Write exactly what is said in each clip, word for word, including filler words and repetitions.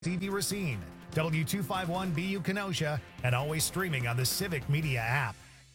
T V Racine, W two fifty-one B U Kenosha, and always streaming on the Civic Media app.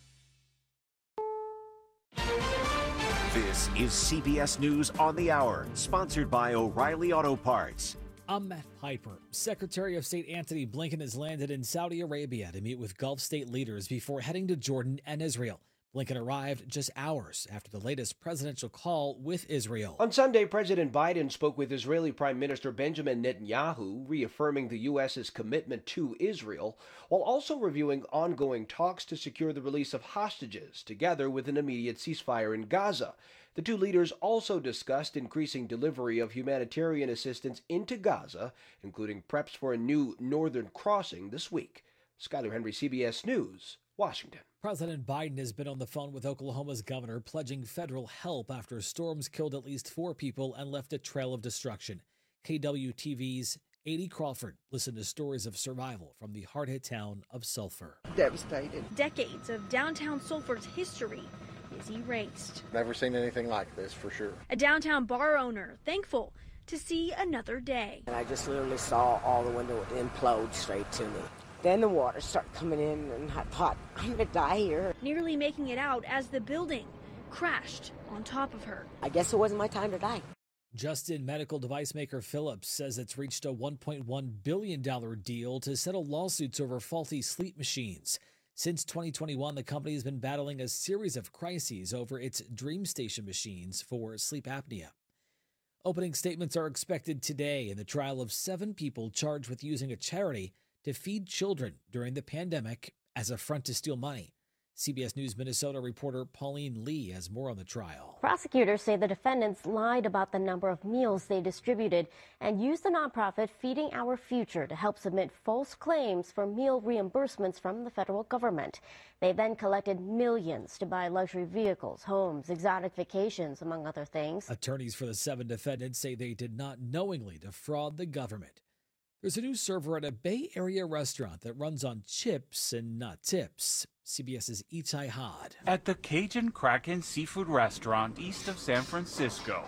This is C B S News on the Hour, sponsored by O'Reilly Auto Parts. I'm Matt Piper. Secretary of State Antony Blinken has landed in Saudi Arabia to meet with Gulf state leaders before heading to Jordan and Israel. Blinken arrived just hours after the latest presidential call with Israel. On Sunday, President Biden spoke with Israeli Prime Minister Benjamin Netanyahu, reaffirming the U S's commitment to Israel, while also reviewing ongoing talks to secure the release of hostages, together with an immediate ceasefire in Gaza. The two leaders also discussed increasing delivery of humanitarian assistance into Gaza, including preps for a new northern crossing this week. Skyler Henry, C B S News, Washington. President Biden has been on the phone with Oklahoma's governor pledging federal help after storms killed at least four people and left a trail of destruction. K W T V's Adi Crawford listened to stories of survival from the hard-hit town of Sulphur. Devastated. Decades of downtown Sulphur's history is erased. Never seen anything like this, for sure. A downtown bar owner thankful to see another day. And I just literally saw all the windows implode straight to me. Then the water started coming in, and I thought, I'm going to die here. Nearly making it out as the building crashed on top of her. I guess it wasn't my time to die. Justin medical device maker Philips says it's reached a one point one billion dollars deal to settle lawsuits over faulty sleep machines. Since twenty twenty-one, the company has been battling a series of crises over its DreamStation machines for sleep apnea. Opening statements are expected today in the trial of seven people charged with using a charity to feed children during the pandemic as a front to steal money. C B S News Minnesota reporter Pauline Lee has more on the trial. Prosecutors say the defendants lied about the number of meals they distributed and used the nonprofit Feeding Our Future to help submit false claims for meal reimbursements from the federal government. They then collected millions to buy luxury vehicles, homes, exotic vacations, among other things. Attorneys for the seven defendants say they did not knowingly defraud the government. There's a new server at a Bay Area restaurant that runs on chips and not tips. CBS's Itai Had. At the Cajun Kraken Seafood Restaurant east of San Francisco.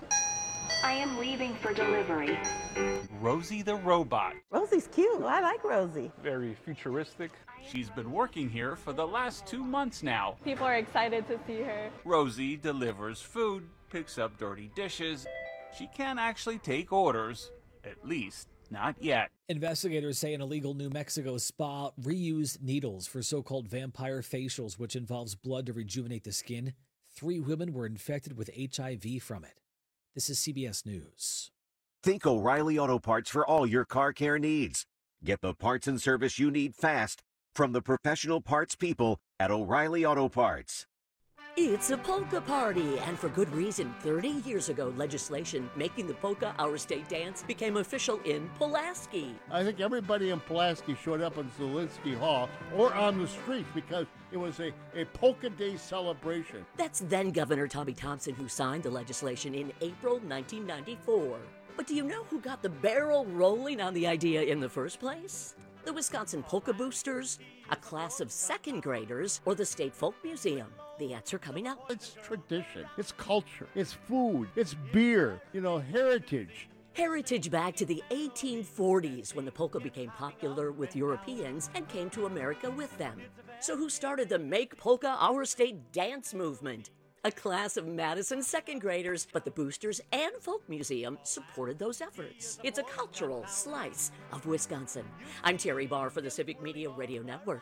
I am leaving for delivery. Rosie the robot. Rosie's cute. I like Rosie. Very futuristic. She's been working here for the last two months now. People are excited to see her. Rosie delivers food, picks up dirty dishes. She can't actually take orders, at least not yet. Investigators say an illegal New Mexico spa reused needles for so-called vampire facials, which involves blood to rejuvenate the skin. Three women were infected with H I V from it. This is C B S News. Think O'Reilly Auto Parts for all your car care needs. Get the parts and service you need fast from the professional parts people at O'Reilly Auto Parts. It's a polka party, and for good reason. thirty years ago, legislation making the polka our state dance became official in Pulaski. I think everybody in Pulaski showed up in Zielinski Hall or on the street because it was a, a polka day celebration. That's then Governor Tommy Thompson who signed the legislation in April nineteen ninety-four. But do you know who got the barrel rolling on the idea in the first place? The Wisconsin Polka Boosters, a class of second graders, or the State Folk Museum? The answer coming up. It's tradition, it's culture, it's food, it's beer, you know, heritage. Heritage back to the eighteen forties when the polka became popular with Europeans and came to America with them. So who started the Make Polka Our State dance movement? A class of Madison second graders, but the Boosters and Folk Museum supported those efforts. It's a cultural slice of Wisconsin. I'm Terry Barr for the Civic Media Radio Network.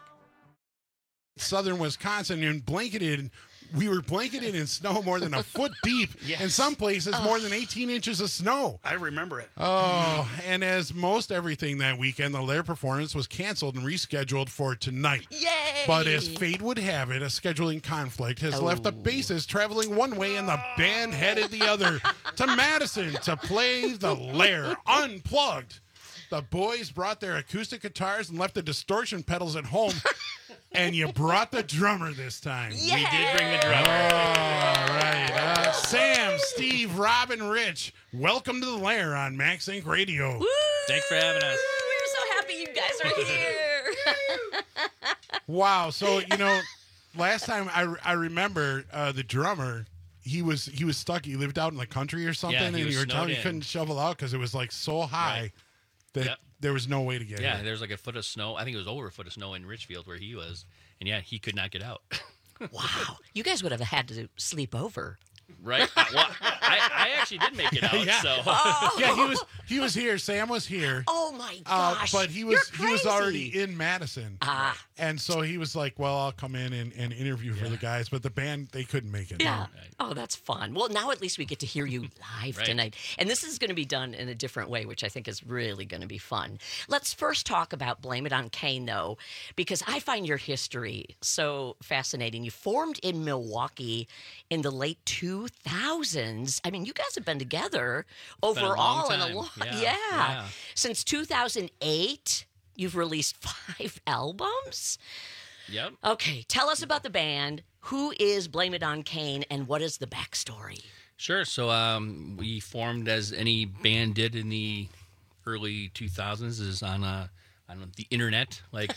Southern Wisconsin and blanketed, we were blanketed in snow more than a foot deep. Yes. In some places, oh. more than eighteen inches of snow. I remember it. Oh, and as most everything that weekend, the Lair performance was canceled and rescheduled for tonight. Yay! But as fate would have it, a scheduling conflict has oh. left the bases traveling one way and the band headed the other to Madison to play the Lair Unplugged. The boys brought their acoustic guitars and left the distortion pedals at home. And you brought the drummer this time. Yeah! We did bring the drummer. All right. Uh, Sam, Steve, Robin, Rich, welcome to the Lair on Max Inc Radio. Woo! Thanks for having us. We're so happy you guys are here. Wow. So, you know, last time I, I remember uh, the drummer, he was he was stuck. He lived out in the country or something, yeah, and you were telling him he couldn't shovel out because it was like so high. Right. that Yep. there was no way to get Yeah, here. there's like a foot of snow. I think it was over a foot of snow in Richfield where he was, and yeah, he could not get out. Wow. You guys would have had to sleep over. Right? I, well, I, I actually did make it out. yeah. So Oh. yeah, he was he was here. Sam was here. Oh my Uh, gosh. but he was You're he was crazy. already in Madison. Ah. And so he was like, well, I'll come in and, and interview for the guys. But the band, they couldn't make it. Yeah. Oh, that's fun. Well, now at least we get to hear you live Right. tonight. And this is going to be done in a different way, which I think is really going to be fun. Let's first talk about Blame It on Kane, though, because I find your history so fascinating. You formed in Milwaukee in the late two thousands. I mean, you guys have been together It's been a long overall in a time. long Yeah. yeah. Yeah. Since two thousand eight, you've released five albums. Yep. Okay, tell us about the band. Who is Blame It on Kane, and what is the backstory? Sure. So um, we formed as any band did in the early two thousands is on uh, on the internet. Like,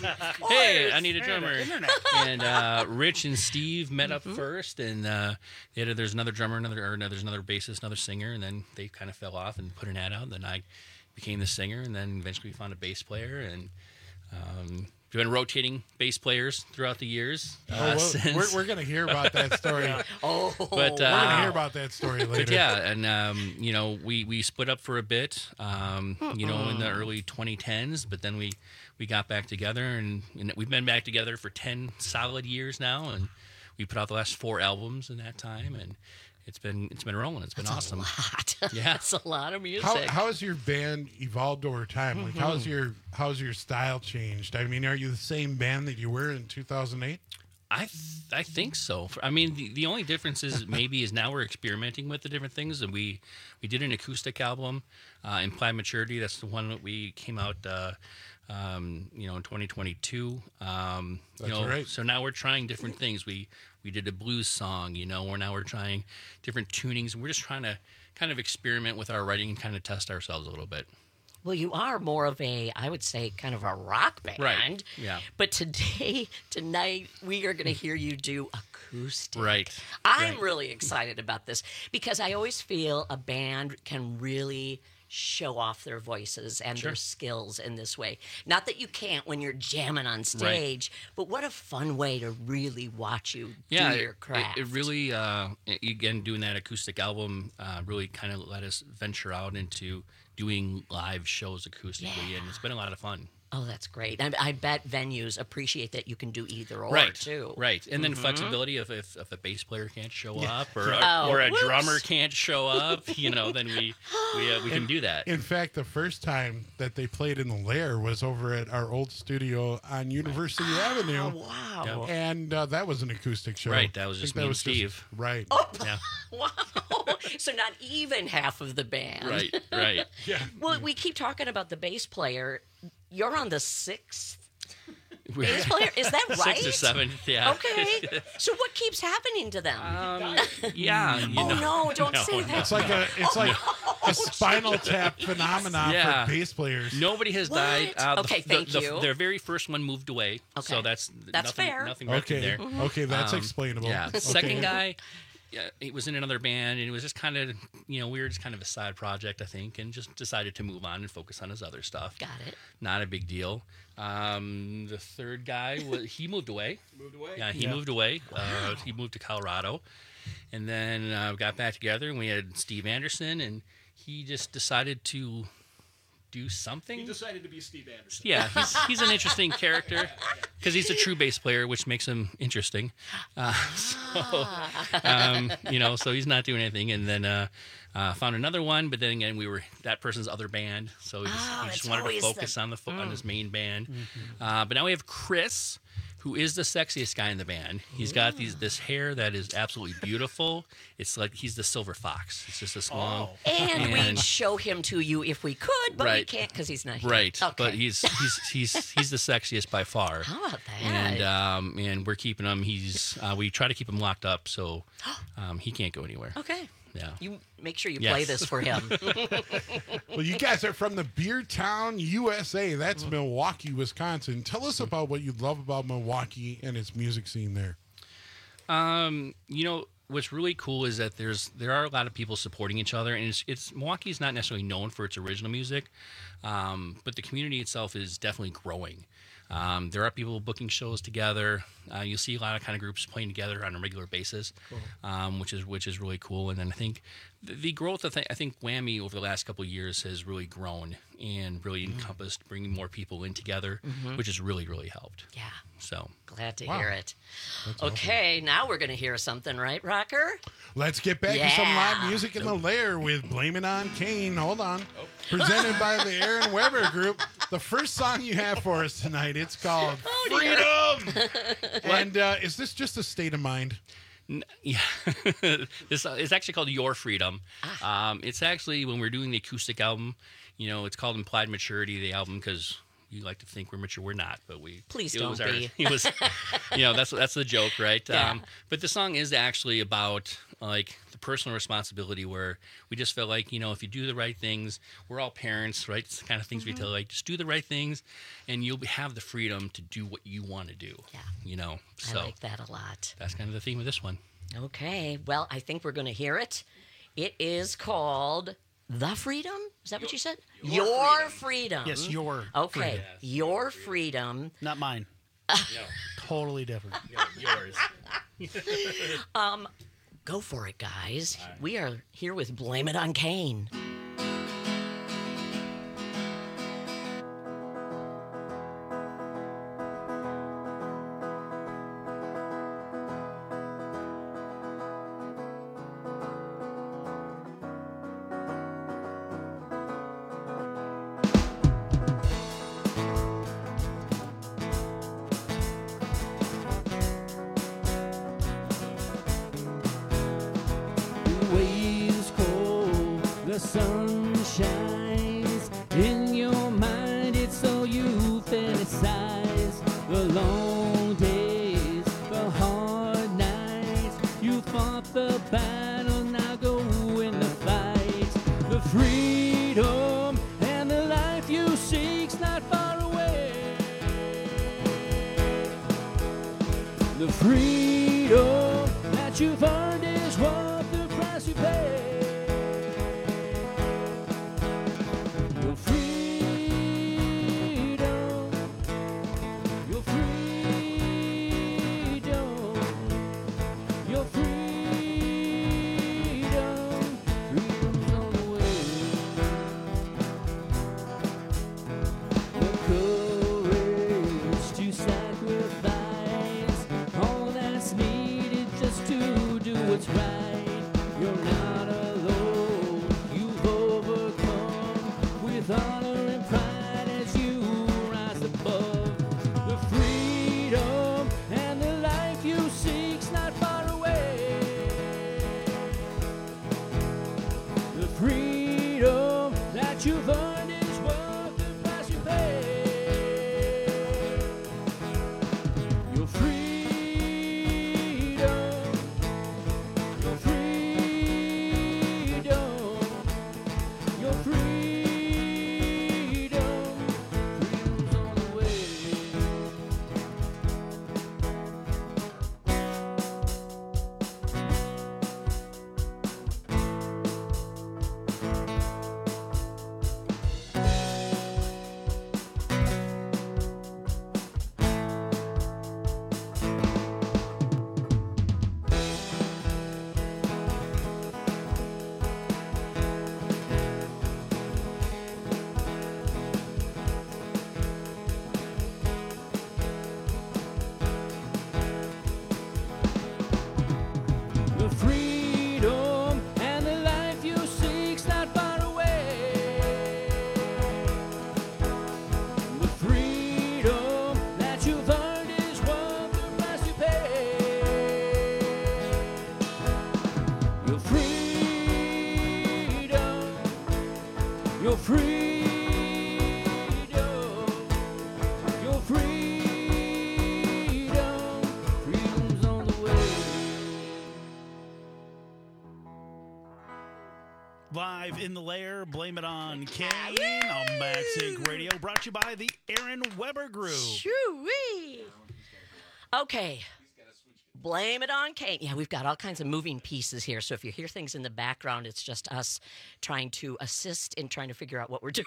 hey, I need a drummer. Internet. And uh, Rich and Steve met up Mm-hmm. first, and uh, they had, there's another drummer, another or no, there's another bassist, another singer, and then they kind of fell off and put an ad out. And then I became the singer, and then eventually we found a bass player, and um, we've been rotating bass players throughout the years. Oh, uh, well, since- we're we're going to hear about that story. Oh, but uh, we're going to hear about that story later. But yeah, and um, you know, we, we split up for a bit, um, you know, in the Mm-mm. early twenty tens, but then we, we got back together, and, and we've been back together for ten solid years now, and we put out the last four albums in that time, and it's been it's been rolling. It's been That's awesome. a lot. Yeah, That's a lot of music. How how has your band evolved over time? Like, how's Mhm. your how's your style changed? I mean, are you the same band that you were in two thousand eight? I th- I think so. I mean, the, the only difference is maybe is now we're experimenting with the different things, and we we did an acoustic album, uh, Implied Maturity. That's the one that we came out, uh, um, you know, in twenty twenty-two. Um, you That's know, right. So now we're trying different things. We we did a blues song, you know, or now we're trying different tunings, and we're just trying to kind of experiment with our writing and kind of test ourselves a little bit. Well, you are more of a, I would say, kind of a rock band. Right. Yeah. But today, tonight, we are going to hear you do acoustic. Right. I'm Right. really excited about this because I always feel a band can really show off their voices and Sure. their skills in this way. Not that you can't when you're jamming on stage, but what a fun way to really watch you Yeah, do your it- craft. It, it really, uh, it- again, doing that acoustic album uh, really kind of let us venture out into doing live shows acoustically, and it's been a lot of fun. Oh, that's great. I, I bet venues appreciate that you can do either or, right, too. right, and then Mhm. flexibility if, if if a bass player can't show Yeah. up or Oh, or a whoops. drummer can't show up, you know, then we we uh, we can In- do that. In fact, the first time that they played in the Lair was over at our old studio on University Avenue. Oh, wow. And uh, that was an acoustic show. Right, that was I just think me and just- Steve. right. Yeah, Wow. So not even half of the band. right, right. Yeah. Well, we keep talking about the bass player. You're on the sixth We- bass player. Is that right? Sixth or seventh, yeah. Okay. So what keeps happening to them? Um, yeah. You Oh, know. no, don't say that. It's like a it's like a spinal tap phenomenon Yeah. for bass players. Nobody has What? died. Uh, the- Okay, the, thank the, you. Their very first one moved away. Okay. So that's That's nothing, fair. Nothing written Okay. there. Mhm. Okay, that's explainable. Yeah. Okay. Second guy, yeah, he was in another band, and it was just kind of, you know, we were just kind of a side project, I think, and just decided to move on and focus on his other stuff. Got it. Not a big deal. Um, the third guy was he moved away. Moved away? Yeah, he Yeah. moved away. Uh, he moved to Colorado, and then uh, we got back together, and we had Steve Anderson, and he just decided to do something. He decided to be Steve Anderson. Yeah, he's he's an interesting character because he's a true bass player, which makes him interesting. Uh, so, um, you know, so he's not doing anything, and then uh, uh, found another one. But then again, we were that person's other band, so he just, Oh, he just it's wanted to always focus the- on the fo- on Mm. his main band. Uh, but now we have Chris, who is the sexiest guy in the band. He's got these this hair that is absolutely beautiful. It's like he's the silver fox. It's just this long. And, we'd show him to you if we could, but we Right. can't because he's not here. Right, Okay. but he's he's he's he's the sexiest by far. How about that? And um, and we're keeping him. He's uh, we try to keep him locked up, so um, he can't go anywhere. Okay. Yeah. You make sure you Yes. play this for him. Well, you guys are from the Beer Town, U S A. That's Milwaukee, Wisconsin. Tell us about what you love about Milwaukee and its music scene there. Um, you know, what's really cool is that there's there are a lot of people supporting each other, and it's, it's Milwaukee's not necessarily known for its original music, um, but the community itself is definitely growing. Um, there are people booking shows together. Uh, you'll see a lot of kind of groups playing together on a regular basis, cool. um, which is which is really cool. And then I think the, the growth of th- I think Whammy over the last couple of years has really grown and really mm-hmm. encompassed bringing more people in together, mm-hmm. which has really really helped. Yeah. So glad to wow. hear it. That's okay, awesome. Now we're going to hear something, right, Rocker? Let's get back yeah. to some live music in the lair with Blame It On Kane. Hold on. Oh. Presented by the Aaron Weber Group. The first song you have for us tonight, it's called oh, Freedom. And uh, is this just a state of mind? Yeah, this uh, it's actually called Your Freedom. Ah. Um, it's actually when we're doing the acoustic album, you know, it's called Implied Maturity, the album, because you like to think we're mature, we're not, but we. Please it don't was our, be. It was, you know, that's that's the joke, right? Yeah. Um, but the song is actually about like the personal responsibility, where we just feel like, you know, if you do the right things, we're all parents, right? It's the kind of things mm-hmm. we tell, like, just do the right things, and you'll have the freedom to do what you want to do. Yeah, you know. So I like that a lot. That's kind of the theme of this one. Okay, well, I think we're going to hear it. It is called The Freedom? Is that what you said? Your, your freedom. freedom. Yes, your Okay, freedom. Your Freedom. Not mine. No. Totally different. No, yours. um, go for it, guys. Right. We are here with Blame It On Kane. sun shines in your mind, it's so you fantasize the long days, the hard nights. You fought the battle, now go win the fight. The freedom and the life you seek's not far away. The freedom that you've earned is worth the price you pay. Live in the lair, Blame It On Kane on Max Inc Radio, brought to you by the Aaron Weber Group. Shoo-wee. Okay, Blame it on Kane. Yeah, we've got all kinds of moving pieces here. So if you hear things in the background, it's just us trying to assist in trying to figure out what we're doing.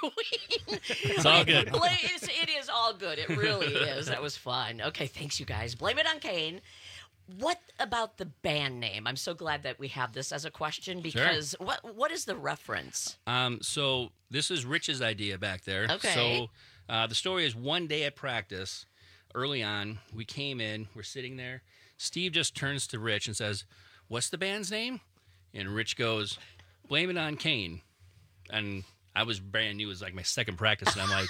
It's all good. Blame, it's, it is all good. It really is. That was fun. Okay, thanks, you guys. Blame it on Kane. What about the band name? I'm so glad that we have this as a question because Sure. what what is the reference? Um, so this is Rich's idea back there. Okay. So uh, the story is one day at practice, early on, we came in, we're sitting there. Steve just turns to Rich and says, "What's the band's name?" And Rich goes, "Blame it on Kane." And I was brand new. It was like my second practice. And I'm like,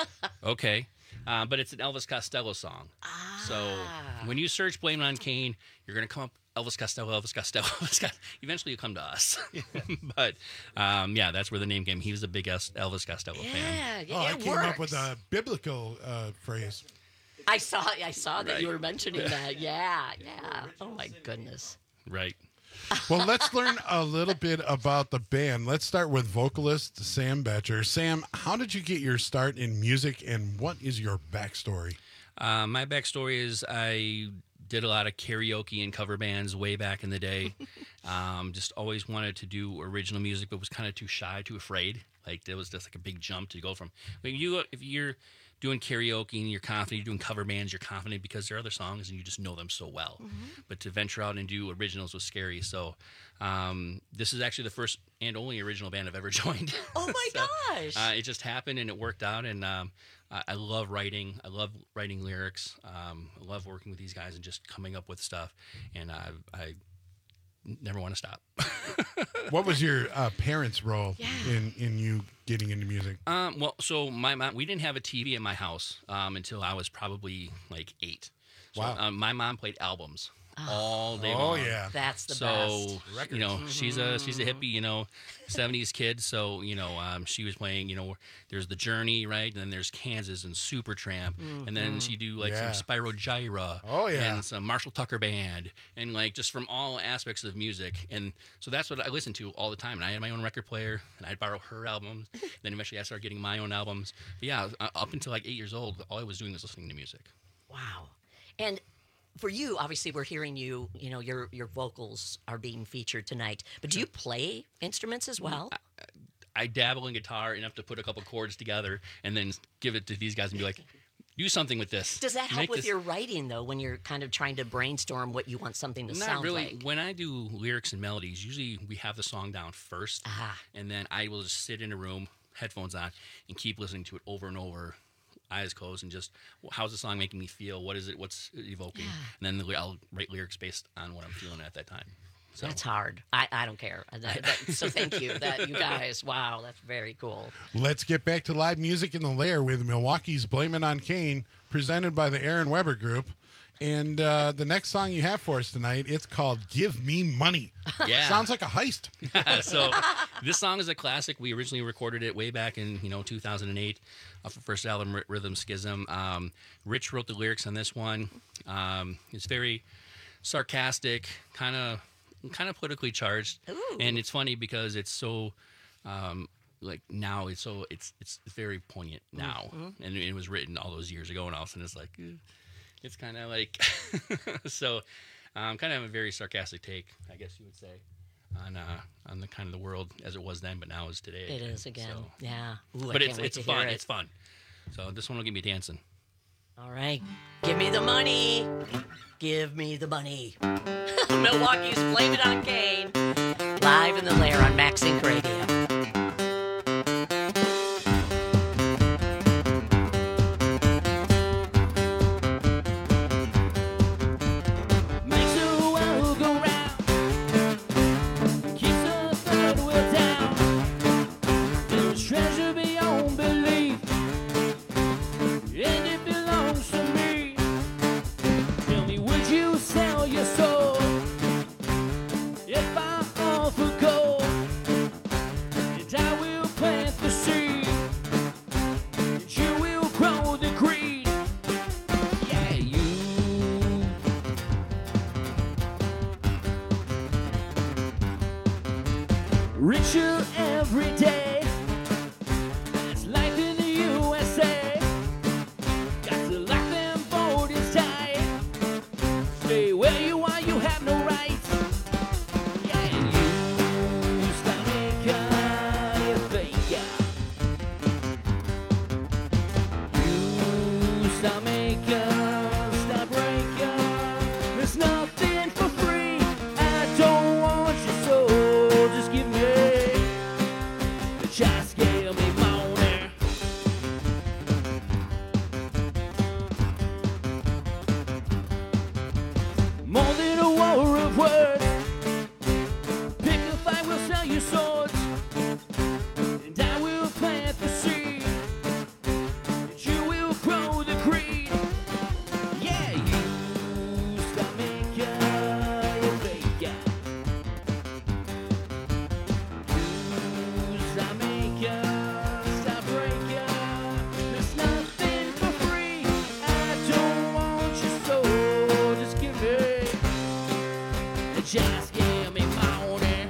okay. Uh, but it's an Elvis Costello song. Ah. So when you search Blame It on Kane, you're going to come up Elvis Costello, Elvis Costello, Elvis Costello. Eventually you come to us. But um, yeah, that's where the name came. He was a big Elvis Costello Yeah, fan. yeah, Oh, I it came works. up with a biblical uh, phrase. I saw I saw that Right. you were mentioning that. Yeah, yeah. Oh my goodness. Right. Well, let's learn a little bit about the band. Let's start with vocalist Sam Betcher. Sam, how did you get your start in music, and what is your backstory? Uh, my backstory is I did a lot of karaoke and cover bands way back in the day. um, just always wanted to do original music, but was kind of too shy, too afraid. Like there was just like a big jump to go from. When you if you're doing karaoke and you're confident, you're doing cover bands, you're confident because there are other songs and you just know them so well. Mm-hmm. But to venture out and do originals was scary. So um, this is actually the first and only original band I've ever joined. Oh my So, gosh. Uh, it just happened and it worked out. And um, I, I love writing. I love writing lyrics. Um, I love working with these guys and just coming up with stuff. And I, I never want to stop. What was your uh, parents' role Yeah. in, in you getting into music? Um, well, so my mom, we didn't have a T V in my house um, until I was probably like eight. So, Wow. um, my mom played albums all day Oh, long. yeah. That's the so, best. you know, she's a she's a hippie, you know, seventies kid. So, you know, um, she was playing, you know, there's The Journey, right? And then there's Kansas and Supertramp. And then she do like Yeah. some Spyro Gyra. Oh, yeah. And some Marshall Tucker Band. And like just from all aspects of music. And so that's what I listened to all the time. And I had my own record player and I'd borrow her albums. Then eventually I started getting my own albums. But yeah, uh, up until like eight years old, all I was doing was listening to music. Wow. And for you, obviously, we're hearing you. You know, your your vocals are being featured tonight. But do you play instruments as well? I dabble in guitar enough to put a couple chords together and then give it to these guys and be like, do something with this. Does that help Make with this- your writing, though, when you're kind of trying to brainstorm what you want something to Not sound really. like? When I do lyrics and melodies, usually we have the song down first, Ah. and then I will just sit in a room, headphones on, and keep listening to it over and over, eyes closed, and just well, how's the song making me feel? What is it? What's it evoking? And then the, I'll write lyrics based on what I'm feeling at that time. So That's hard. I, I don't care. That- that- so thank you, that you guys. Wow, that's very cool. Let's get back to live music in the Lair with Milwaukee's Blame It on Kane, presented by the Aaron Weber Group. And uh, the next song you have for us tonight, it's called Give Me Money. Yeah. Sounds like a heist. So this song is a classic. We originally recorded it way back in you know two thousand eight off our first album, R- Rhythm Schism. Um, Rich wrote the lyrics on this one. Um, it's very sarcastic, kind of kind of politically charged, Ooh. and it's funny because it's so. Um, like now it's so it's it's very poignant now, Mhm. and it was written all those years ago, and all of a sudden it's like eh, it's kind of like so um, kind of a very sarcastic take, I guess you would say, on uh, on the kind of the world as it was then, but now is today. It is again. So- Yeah. Ooh, I but can't it's wait it's to fun. hear it. It's fun. So this one will get me dancing. All right. Give me the money. Give me the money. Milwaukee's Blame It on Kane. Live in the Lair on Max Inc Radio. Makes the world go round, keeps the third wheel down. There's treasure beyond belief, and it belongs to me. Tell me, would you sell your soul if I offer gold? stop making, stop breaking. There's nothing for free. I don't want your soul. Just give me, just give me money. More than a war of words. Pick a fight, we'll sell you swords. And I will plant the seed. And you will grow the creed. Yeah, you stop making your bacon. You stop making, stop breaking. There's nothing for free. I don't want your soul. Just give me, just give me money.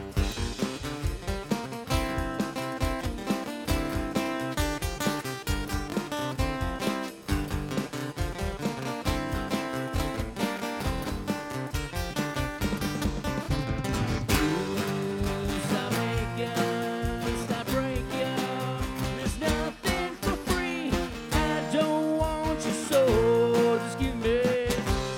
Stop making, stop breaking. There's nothing for free. I don't want your soul. Just give me,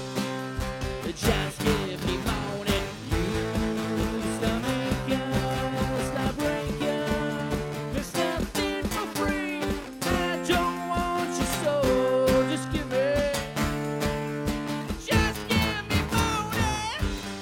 just give me money. You stop making, stop breaking. There's nothing for free. I don't want your soul. Just give me, just give me money.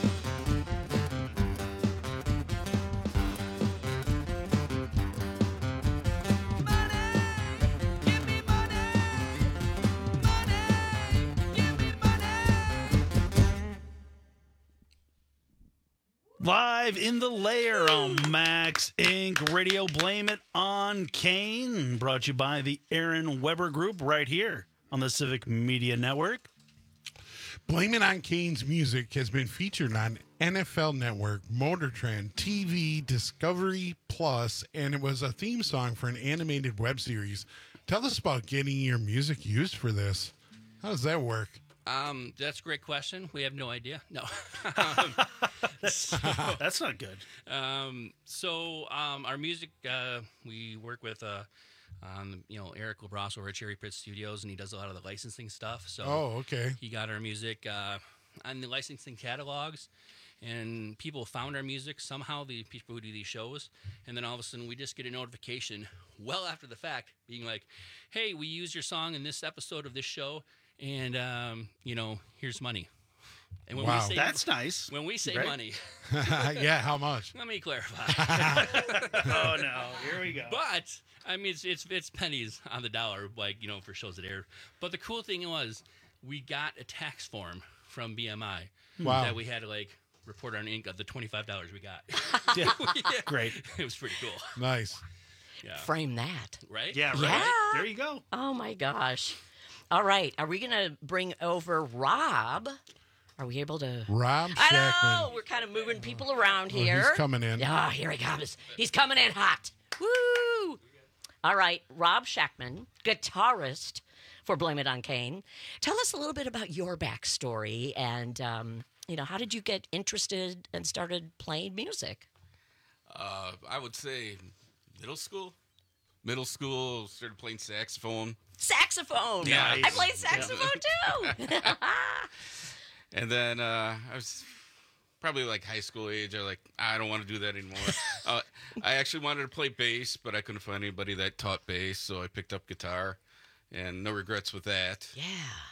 Live in the lair on Max Incorporated. Radio. Blame it on Kane. Brought to you by the Aaron Weber Group right here on the Civic Media Network. Blame It on Kane's music has been featured on N F L Network, Motor Trend, T V, Discovery Plus, and it was a theme song for an animated web series. Tell us about getting your music used for this. How does that work? Um, that's a great question. We have no idea. No. um, so, That's not good. Um, so um, our music, uh, we work with, uh, um, you know, Eric LeBras over at Cherry Pit Studios, and he does a lot of the licensing stuff. So Oh, okay. he got our music uh, on the licensing catalogs, and people found our music somehow, the people who do these shows, and then all of a sudden we just get a notification well after the fact being like, hey, we used your song in this episode of this show, and, um, you know, here's money. And when Wow. we say, That's nice. When we say Great. money, Yeah, how much? let me clarify. Oh, no. Here we go. But I mean, it's, it's it's pennies on the dollar, like, you know, for shows that air. But the cool thing was, we got a tax form from B M I Wow. that we had to like report on ink of the twenty-five dollars we got. Yeah. Yeah. Great. It was pretty cool. Nice. Yeah. Frame that. Right? Yeah, right. Yeah. There you go. Oh my gosh. All right. Are we going to bring over Rob? Are we able to? Rob I know. Shackman. We're kind of moving people around Well, here. he's coming in. Yeah, here he comes. He's coming in hot. Woo! All right. Rob Shackman, guitarist for Blame It on Kane. Tell us a little bit about your backstory and, um, you know, how did you get interested and started playing music? Uh, I would say middle school. Middle school, started playing saxophone. Saxophone. Nice. I played saxophone too. And then uh, I was probably like high school age. I was like, I don't want to do that anymore. uh, I actually wanted to play bass, but I couldn't find anybody that taught bass, so I picked up guitar, and no regrets with that. Yeah.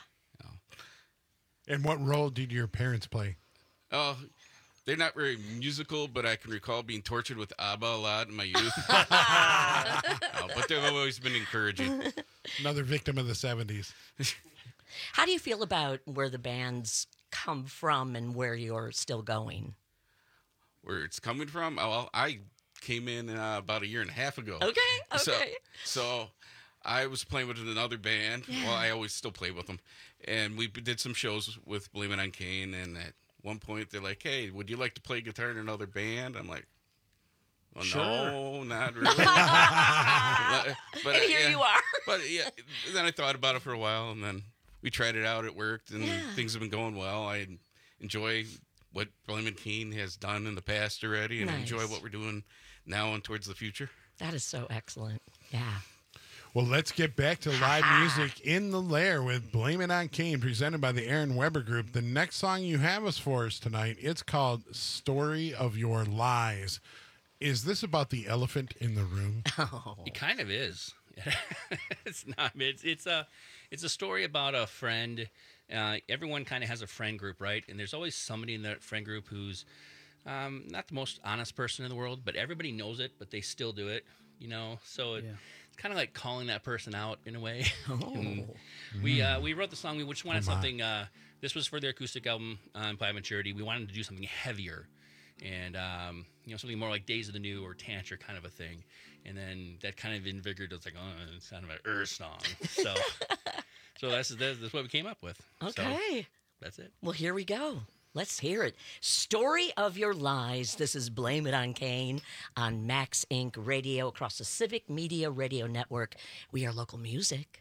And what role did your parents play? Oh, they're not very musical, but I can recall being tortured with ABBA a lot in my youth. Oh, but they've always been encouraging. Another victim of the seventies. How do you feel about where the band's come from and where you're still going? Where it's coming from? Oh, well, I came in uh, about a year and a half ago. Okay, okay. So, so I was playing with another band. Yeah. Well, I always still play with them. And we did some shows with Blame It on Kane. And at one point, they're like, hey, would you like to play guitar in another band? I'm like, well, Sure. no, not really. but, but, And here yeah, you are. But yeah, then I thought about it for a while, and then we tried it out. It worked, and Yeah. things have been going well. I enjoy what Blame It on Kane has done in the past already, and I enjoy Nice. what we're doing now and towards the future. That is so excellent. Yeah. Well, let's get back to live music in the lair with Blame It on Kane, presented by the Aaron Weber Group. The next song you have us for us tonight, it's called Story of Your Lies. Is this about the elephant in the room? Oh. It kind of is. It's not. It's it's a it's a story about a friend. Uh, everyone kind of has a friend group, right? And there's always somebody in that friend group who's um, not the most honest person in the world, but everybody knows it, but they still do it. You know, so it, Yeah. it's kind of like calling that person out in a way. Oh. And we uh, we wrote the song. We just wanted Oh, my. something. Uh, this was for their acoustic album, uh, Implied Maturity. We wanted to do something heavier, and um, you know, something more like Days of the New or Tantra kind of a thing. And then that kind of invigorated us, like, oh, it's kind of an Earth song. So, so that's, that's that's what we came up with. Okay. So, that's it. Well, here we go. Let's hear it. Story of Your Lies. This is Blame It on Kane on Max Incorporated. Radio across the Civic Media Radio Network. We are local music.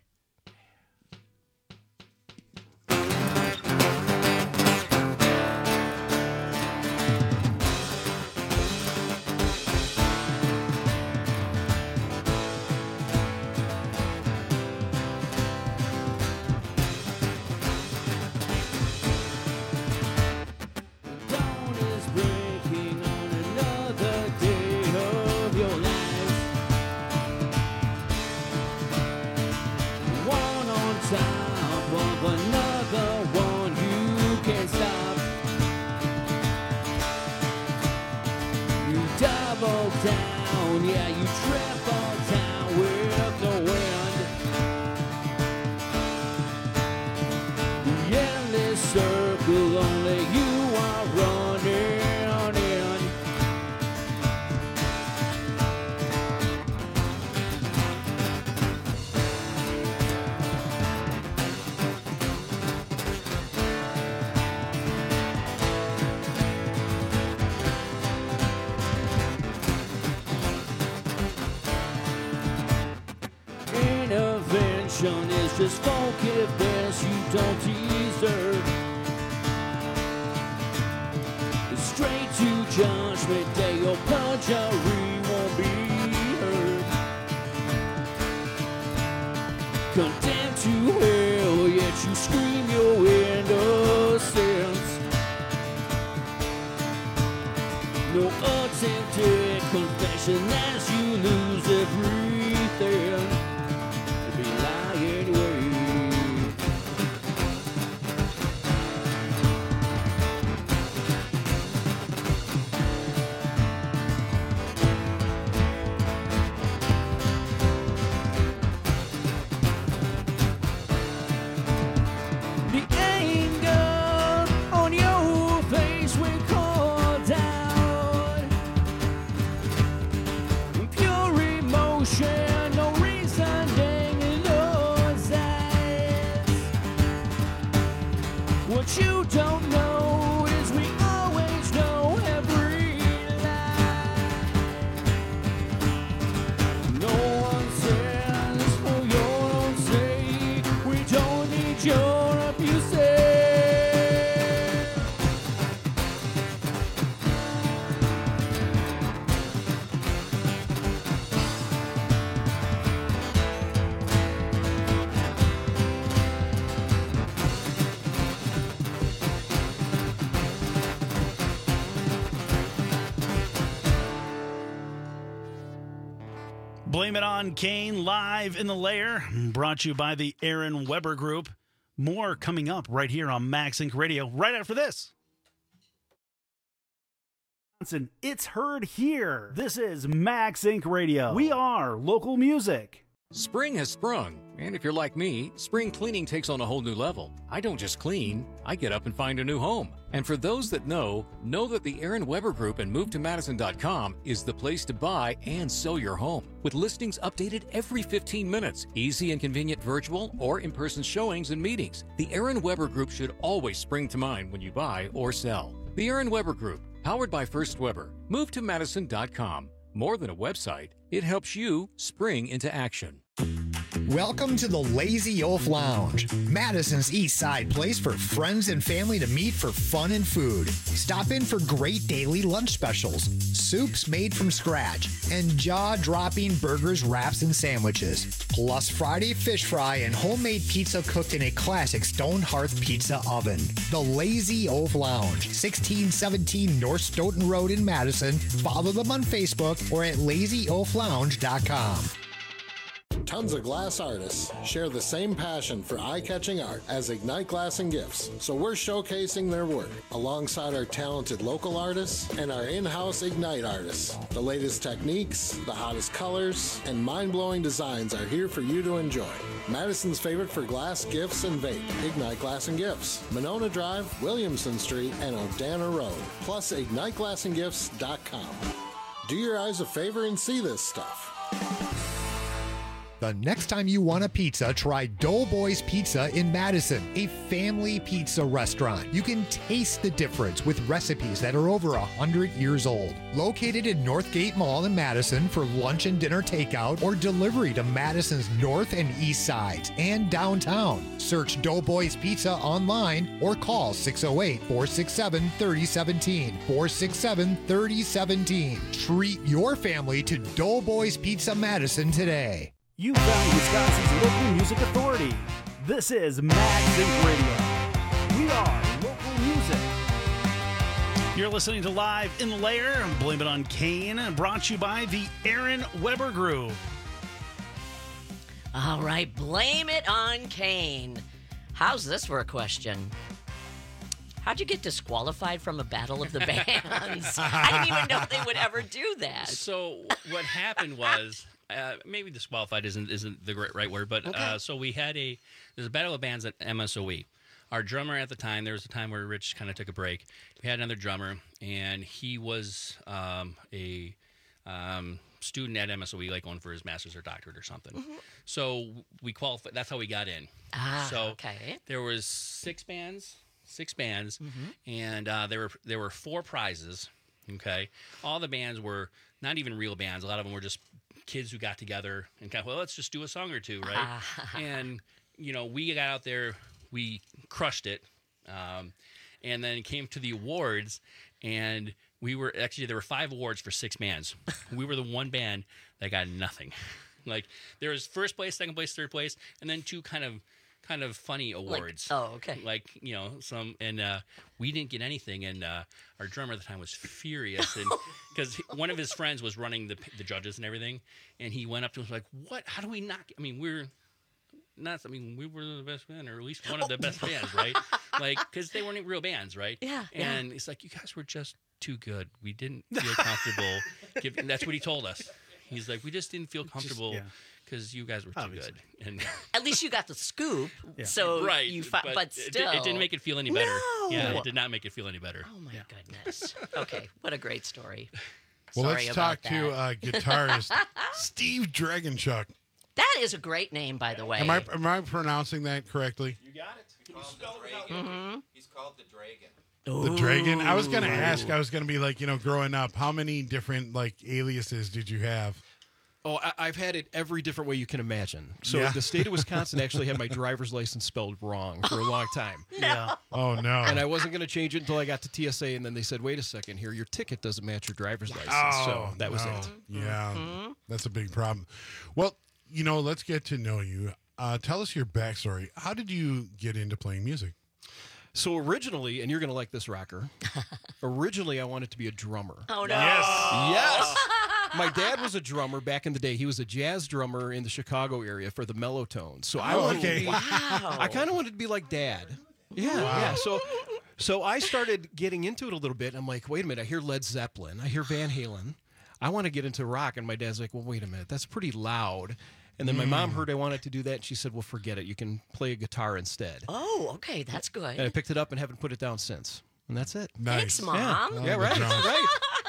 Dawn is breaking on another day of your lives. One on top of another one you can't stop. You double down, yeah, you triple down with the wind. The endless circle only you are running in. Intervention is just forgiveness you don't deserve. It's straight to judgment day, your perjury won't be heard. Condemned to hell, yet you scream your innocence. No attempted confession as you lose everything. To be lying anyway. The anger on your face will call down. Pure emotion, no reasoning in those eyes. What you don't know is we always know every lie. No one says for your own sake, we don't need your abuse. Blame It on Kane live in the lair, brought to you by the Aaron Weber Group. More coming up right here on Max Inc Radio right after this. It's heard here. This is Max Inc Radio. We are local music. Spring has sprung, and if you're like me, spring cleaning takes on a whole new level. I don't just clean, I get up and find a new home. And for those that know, know that the Aaron Weber Group and move to madison dot com is the place to buy and sell your home. With listings updated every fifteen minutes, easy and convenient virtual or in-person showings and meetings, the Aaron Weber Group should always spring to mind when you buy or sell. The Aaron Weber Group, powered by First Weber, move to madison dot com. More than a website, it helps you spring into action. Welcome to the Lazy Oaf Lounge, Madison's East Side place for friends and family to meet for fun and food. Stop in for great daily lunch specials, soups made from scratch, and jaw-dropping burgers, wraps, and sandwiches. Plus Friday fish fry and homemade pizza cooked in a classic stone hearth pizza oven. The Lazy Oaf Lounge, sixteen seventeen North Stoughton Road in Madison. Follow them on Facebook or at lazy oaf lounge dot com. Tons of glass artists share the same passion for eye-catching art as Ignite Glass and Gifts, so we're showcasing their work alongside our talented local artists and our in-house Ignite artists. The latest techniques, the hottest colors, and mind-blowing designs are here for you to enjoy. Madison's favorite for glass, gifts, and vape, Ignite Glass and Gifts, Monona Drive, Williamson Street, and O'Dana Road, plus ignite glass and gifts dot com. Do your eyes a favor and see this stuff. The next time you want a pizza, try Doughboys Pizza in Madison, a family pizza restaurant. You can taste the difference with recipes that are over one hundred years old. Located in Northgate Mall in Madison for lunch and dinner takeout or delivery to Madison's north and east sides and downtown. Search Doughboys Pizza online or call six oh eight, four six seven, three oh one seven, four six seven, three oh one seven. Treat your family to Doughboys Pizza Madison today. You found Wisconsin's local music authority. This is Max Inc Radio. We are local music. You're listening to Live in the Lair. Blame It on Kane, brought to you by the Aaron Weber Group. All right, blame it on Kane. How's this for a question? How'd you get disqualified from a battle of the bands? I didn't even know they would ever do that. So what happened was, uh, maybe disqualified isn't isn't the right word, but Okay. uh, so we had a there's a battle of bands at M S O E. Our drummer at the time, there was a time where Rich kind of took a break. We had another drummer, and he was um, a um, student at M S O E, like going for his master's or doctorate or something. Mhm. So we qualified. That's how we got in. Ah, so okay. There was six bands, six bands, Mhm. and uh, there were there were four prizes. Okay, all the bands were not even real bands. A lot of them were just kids who got together and kind of, well, let's just do a song or two, right? Ah. And you know, we got out there, we crushed it, um, and then it came to the awards, and we were actually there were five awards for six bands. We were the one band that got nothing. Like there was first place, second place, third place, and then two kind of kind of funny awards. Like, oh, okay. Like, you know, some, and uh, we didn't get anything, and uh, our drummer at the time was furious, and because one of his friends was running the the judges and everything, and he went up to us like, "What? How do we not? Get, I mean, we're not. I mean, we were the best band, or at least one of the best bands, right? Like, because they weren't real bands, right? Yeah. And yeah. it's like, you guys were just too good. We didn't feel comfortable. Give, and that's what he told us. He's like, we just didn't feel comfortable because you guys were too Obviously. good. And At least you got the scoop. Yeah. So right, you fi- but, it, still. di- it didn't make it feel any better. No. Yeah, it did not make it feel any better. Oh my goodness. Okay, what a great story. Well, Sorry let's about talk to that. uh, guitarist Steve Dragonchuk. That is a great name, by the way. Am I am I pronouncing that correctly? You got it. He's called the Dragon. Mhm. He's called the Dragon. The Dragon. I was gonna ask. I was gonna be like, you know, growing up, how many different like aliases did you have? Oh, I, I've had it every different way you can imagine. So Yeah. the state of Wisconsin actually had my driver's license spelled wrong for a long time. Yeah. Oh no. And I wasn't going to change it until I got to T S A, and then they said, "Wait a second here, your ticket doesn't match your driver's license." Oh, so that was no. it. Yeah, Mm-hmm. that's a big problem. Well, you know, let's get to know you. Uh, tell us your backstory. How did you get into playing music? So originally, and you're going to like this, Rocker. Originally, I wanted to be a drummer. Oh no. Yes. Yes. My dad was a drummer back in the day. He was a jazz drummer in the Chicago area for the Mellotones. So I Oh, wanted okay. to be, Wow. I kind of wanted to be like Dad. Yeah, Wow. yeah. So, so I started getting into it a little bit. I'm like, wait a minute. I hear Led Zeppelin. I hear Van Halen. I want to get into rock. And my dad's like, well, wait a minute. That's pretty loud. And then my mom Mm. heard I wanted to do that. And she said, well, forget it. You can play a guitar instead. Oh, okay, that's good. And I picked it up and haven't put it down since. And that's it. Nice. Thanks, Mom. Yeah, Oh, yeah the right, drums. right.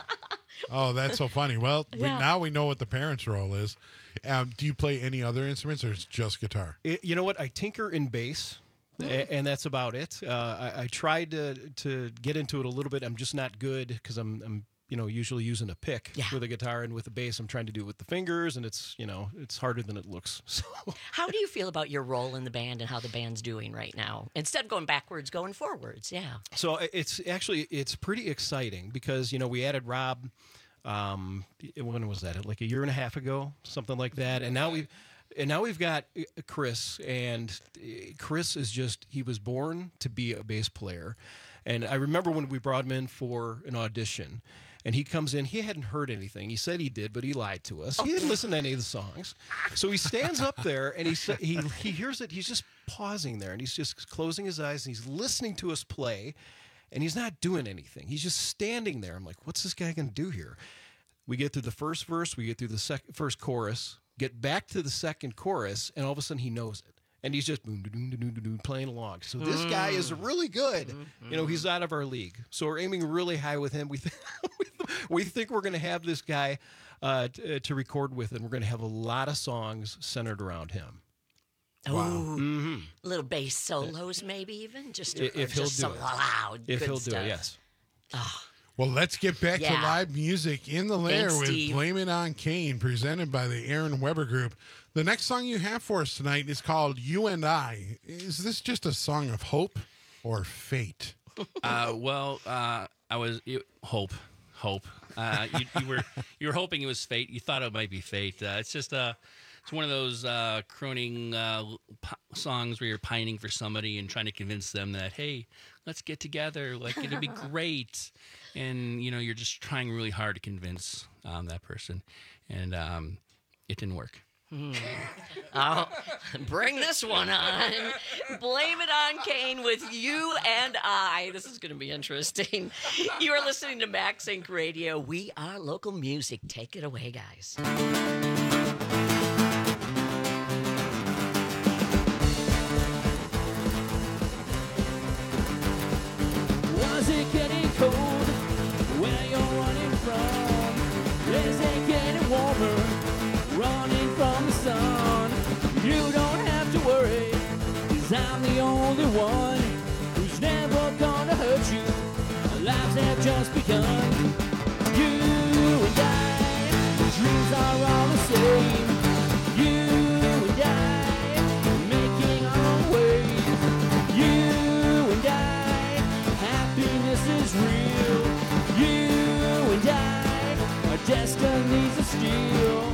Oh, that's so funny. Well, we, Yeah. now we know what the parents' role is. Um, do you play any other instruments, or it's just guitar? It, you know what? I tinker in bass, a- and that's about it. Uh, I, I tried to to get into it a little bit. I'm just not good because I'm I'm you know, usually using a pick Yeah. with a guitar, and with the bass, I'm trying to do it with the fingers, and it's, you know, it's harder than it looks. So, How do you feel about your role in the band and how the band's doing right now? Instead of going backwards, going forwards. Yeah. so it's actually it's pretty exciting because you know we added Rob. Um, when was that? Like a year and a half ago, something like that, and now we've. And now we've got Chris, and Chris is just, he was born to be a bass player. And I remember when we brought him in for an audition, and he comes in, he hadn't heard anything. He said he did, but he lied to us. He didn't listen to any of the songs. So he stands up there, and he sa- he he hears it, he's just pausing there, and he's just closing his eyes, and he's listening to us play, and he's not doing anything. He's just standing there. I'm like, what's this guy going to do here? We get through the first verse, we get through the sec- first chorus, get back to the second chorus, and all of a sudden he knows it. And he's just boom, boom, boom, boom, boom, playing along. So this guy is really good. Mm-hmm. You know, he's out of our league. So we're aiming really high with him. We, th- we think we're going to have this guy uh, t- to record with, and we're going to have a lot of songs centered around him. Oh, Mm-hmm. little bass solos, maybe even just If- or if he'll just do some it. loud. If good he'll stuff. do it, yes. Well, let's get back Yeah. to live music in the lair Thanks, with Steve. Blame It on Kane, presented by the Aaron Weber Group. The next song you have for us tonight is called You and I. Is this just a song of hope or fate? Uh, well, uh, I was you, hope, hope. Uh, you, you were you were hoping it was fate. You thought it might be fate. Uh, it's just uh, it's one of those uh, crooning uh, p- songs where you're pining for somebody and trying to convince them that, hey, let's get together. Like, it'll be great. And you know, you're just trying really hard to convince um, that person, and um, it didn't work. Hmm. Oh, bring this one on. Blame It on Kane with You and I. This is going to be interesting. You are listening to Max Inc Radio. We are local music. Take it away, guys. Was it getting cold where you're running from? Is it getting warmer running from the sun? You don't have to worry, 'cause I'm the only one who's never gonna hurt you. Our lives have just begun. You and I, dreams are all the same. You and I, making our own ways. You and I, happiness is real. You and I, our destinies are still.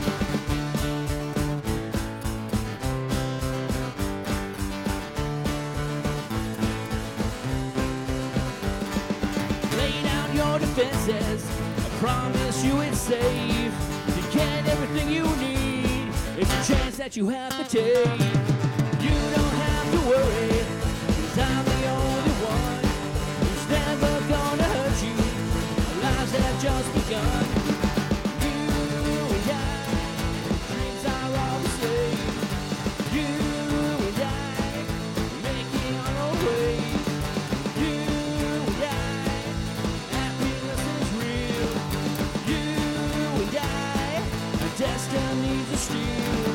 Lay down your defenses, I promise you it's safe. You get everything you need, it's a chance that you have to take. You don't have to worry, 'cause I'm the only one who's never gonna hurt you. Our lives have just begun. You and I, dreams are all the same. You and I, making our own way. You and I, happiness is real. You and I, our destinies are still.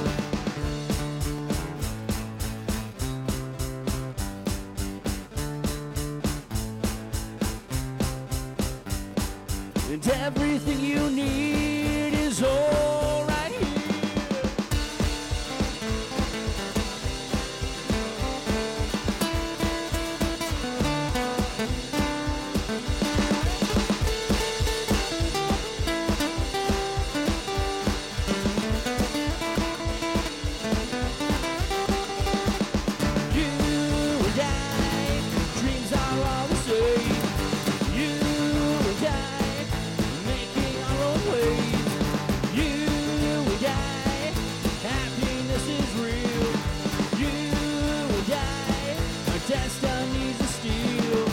And everything you need is all right here. You and I, dreams are all the same. You and I, making our own ways. You and I, happiness is real. You and I, our destinies are still.